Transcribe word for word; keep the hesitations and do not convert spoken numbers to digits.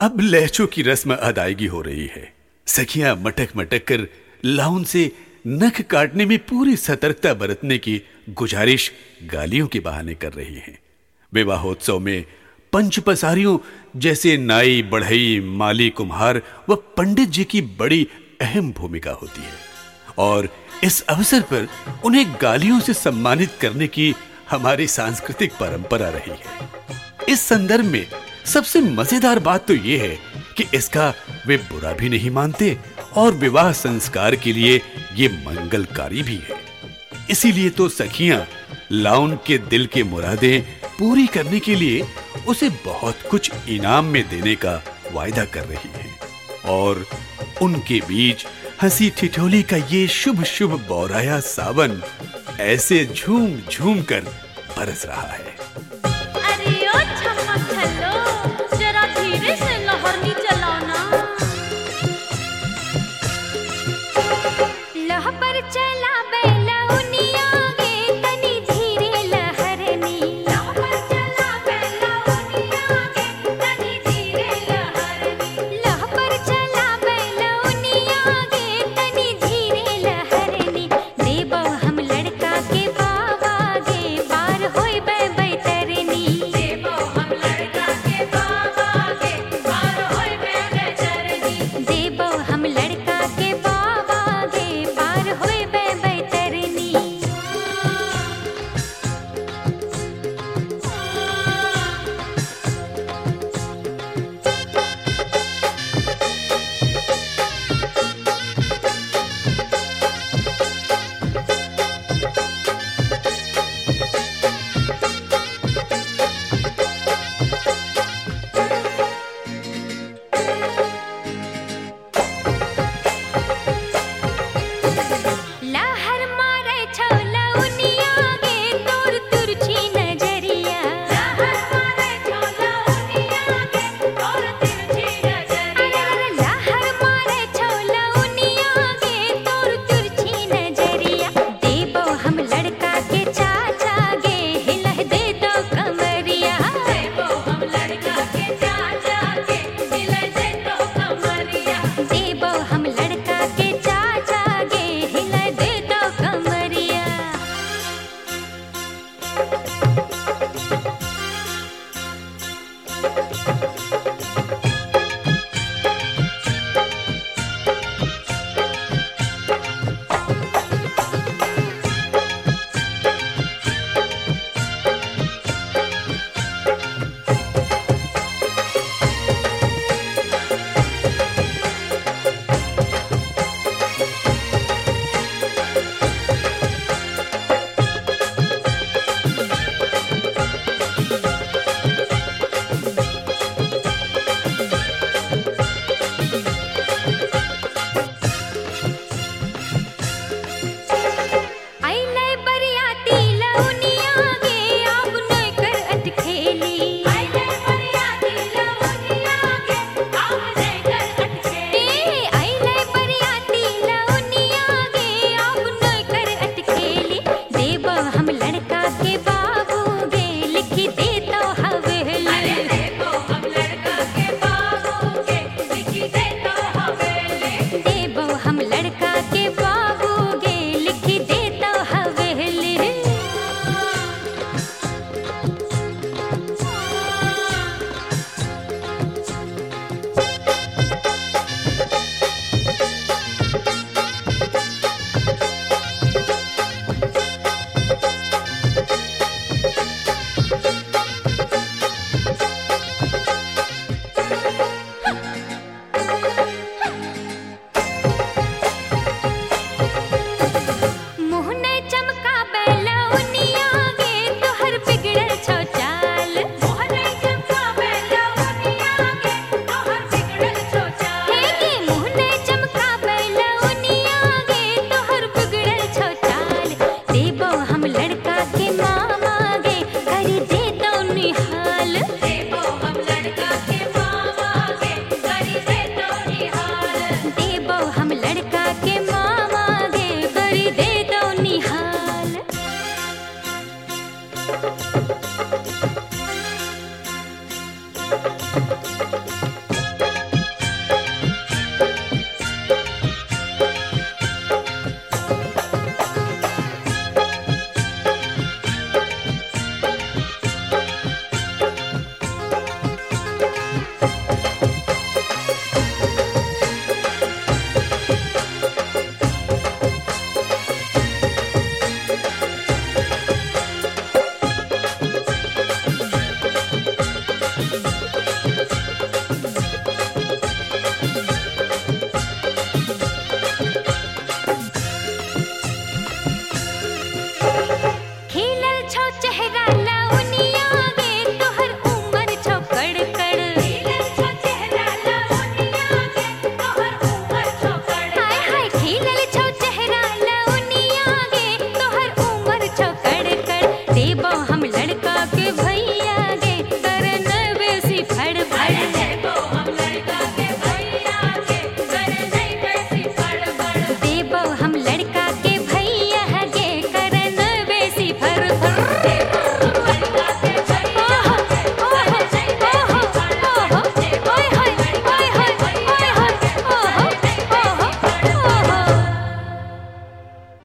अब लहचों की रस्म अदायगी हो रही है। सखियां मटक मटक कर लाउन से नख काटने में पूरी सतर्कता बरतने की गुजारिश गालियों के बहाने कर रही हैं। विवाहोत्सव में पंच पसारियों जैसे नाई, बढ़ई, माली, कुम्हार व पंडित जी की बड़ी अहम भूमिका होती है और इस अवसर पर उन्हें गालियों से सम्मानित करने की हमारी सांस्कृतिक परंपरा रही है। इस संदर्भ में सबसे मजेदार बात तो यह है कि इसका वे बुरा भी नहीं मानते और विवाह संस्कार के लिए ये मंगलकारी भी है। इसीलिए तो सखियां लाउन के दिल के मुरादें पूरी करने के लिए उसे बहुत कुछ इनाम में देने का वायदा कर रही हैं और उनके बीच हंसी ठिठोली का ये शुभ शुभ बौराया सावन ऐसे झूम झूम कर बरस रहा है।